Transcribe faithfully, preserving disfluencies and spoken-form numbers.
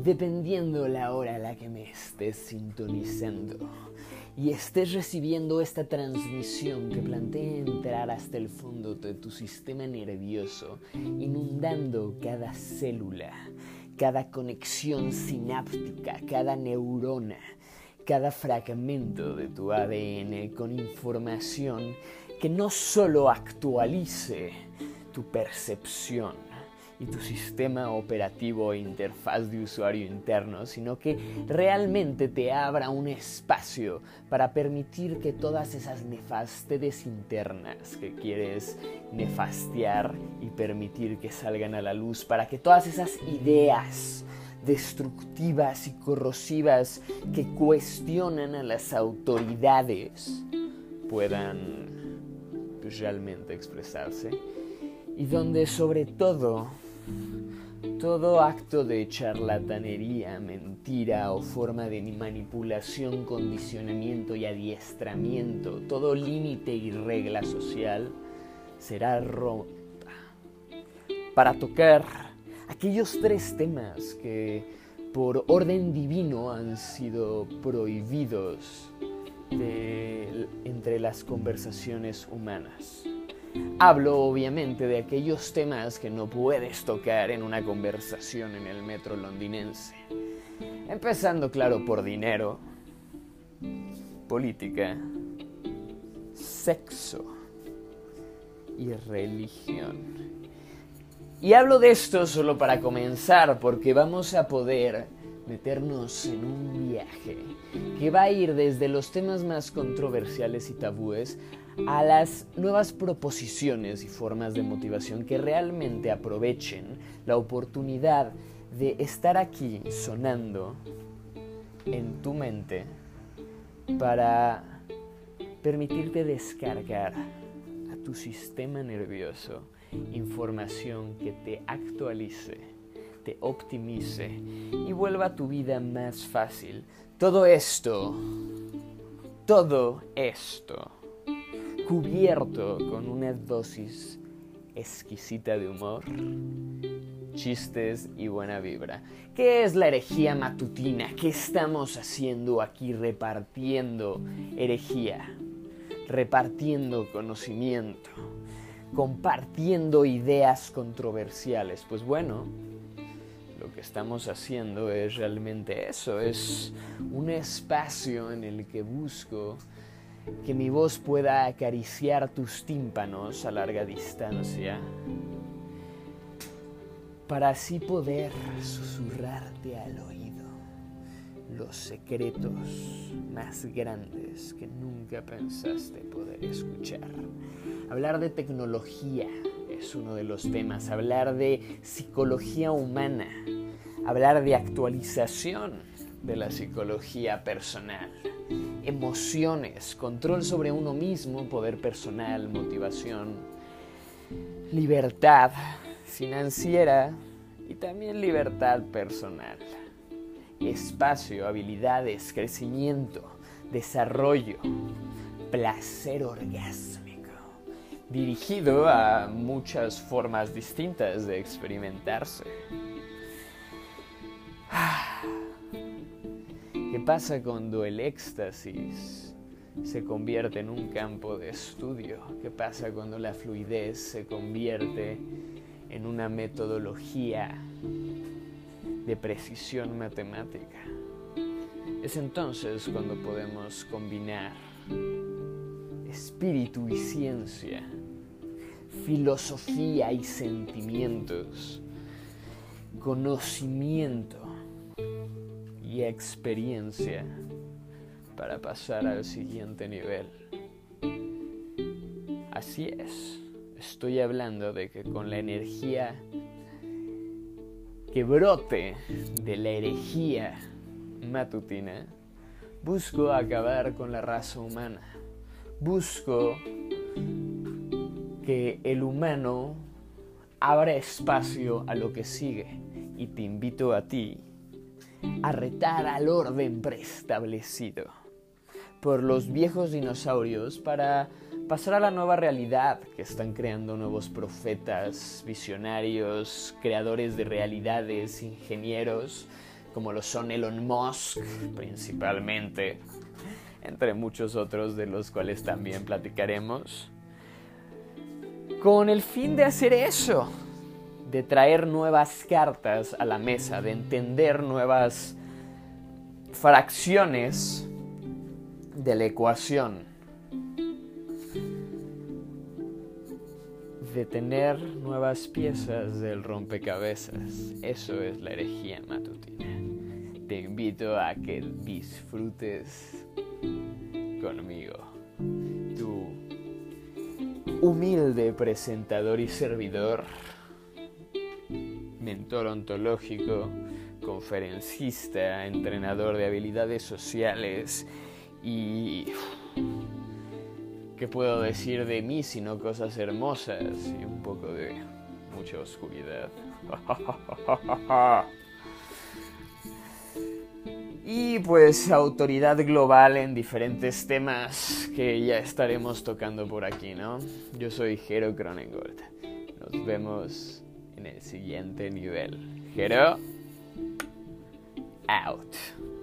dependiendo la hora a la que me estés sintonizando y estés recibiendo esta transmisión que plantea entrar hasta el fondo de tu sistema nervioso, inundando cada célula, cada conexión sináptica, cada neurona, cada fragmento de tu A D N con información que no solo actualice tu percepción y tu sistema operativo e interfaz de usuario interno, sino que realmente te abra un espacio para permitir que todas esas nefastedes internas que quieres nefastear y permitir que salgan a la luz, para que todas esas ideas destructivas y corrosivas que cuestionan a las autoridades puedan pues, realmente expresarse, y donde sobre todo todo acto de charlatanería, mentira o forma de manipulación, condicionamiento y adiestramiento, todo límite y regla social será rota para tocar aquellos tres temas que por orden divino han sido prohibidos de, entre las conversaciones humanas. Hablo obviamente de aquellos temas que no puedes tocar en una conversación en el metro londinense. Empezando, claro, por dinero, política, sexo y religión. Y hablo de esto solo para comenzar, porque vamos a poder meternos en un viaje que va a ir desde los temas más controversiales y tabúes a las nuevas proposiciones y formas de motivación que realmente aprovechen la oportunidad de estar aquí sonando en tu mente para permitirte descargar a tu sistema nervioso información que te actualice, te optimice y vuelva tu vida más fácil. Todo esto, todo esto cubierto con una dosis exquisita de humor, chistes y buena vibra. ¿Qué es la herejía matutina? ¿Qué estamos haciendo aquí repartiendo herejía? Repartiendo conocimiento, compartiendo ideas controversiales. Pues bueno, lo que estamos haciendo es realmente eso, es un espacio en el que busco que mi voz pueda acariciar tus tímpanos a larga distancia, para así poder susurrarte al oído los secretos más grandes que nunca pensaste poder escuchar. Hablar de tecnología es uno de los temas, hablar de psicología humana, hablar de actualización de la psicología personal, emociones, control sobre uno mismo, poder personal, motivación, libertad financiera y también libertad personal, espacio, habilidades, crecimiento, desarrollo, placer orgásmico, dirigido a muchas formas distintas de experimentarse. ¿Qué pasa cuando el éxtasis se convierte en un campo de estudio? ¿Qué pasa cuando la fluidez se convierte en una metodología de precisión matemática? Es entonces cuando podemos combinar espíritu y ciencia, filosofía y sentimientos, conocimiento y experiencia para pasar al siguiente nivel. Así es, estoy hablando de que con la energía que brote de la herejía matutina, busco acabar con la raza humana. Busco que el humano abra espacio a lo que sigue, y te invito a ti a retar al orden preestablecido por los viejos dinosaurios para pasar a la nueva realidad que están creando nuevos profetas, visionarios, creadores de realidades, ingenieros, como lo son Elon Musk, principalmente, entre muchos otros de los cuales también platicaremos, con el fin de hacer eso, de traer nuevas cartas a la mesa, de entender nuevas fracciones de la ecuación, de tener nuevas piezas del rompecabezas. Eso es la herejía matutina. Te invito a que disfrutes conmigo. Tu humilde presentador y servidor, mentor ontológico, conferencista, entrenador de habilidades sociales y... ¿qué puedo decir de mí sino cosas hermosas y un poco de mucha oscuridad? Y pues autoridad global en diferentes temas que ya estaremos tocando por aquí, ¿no? Yo soy Jero Cronengold. Nos vemos en el siguiente nivel. Jero, out.